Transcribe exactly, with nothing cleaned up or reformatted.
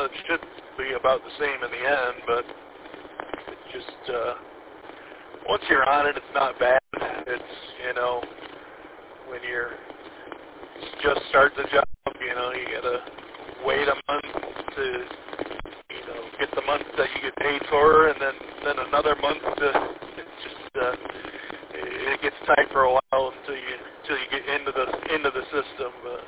it should be about the same in the end, but it just, uh, once you're on it, it's not bad. It's, you know, when you're just start the job, you know, you gotta wait a month to, you know, get the month that you get paid for, and then, then another month to, it's just, uh, it gets tight for a while until you, until you get into the, into the system, but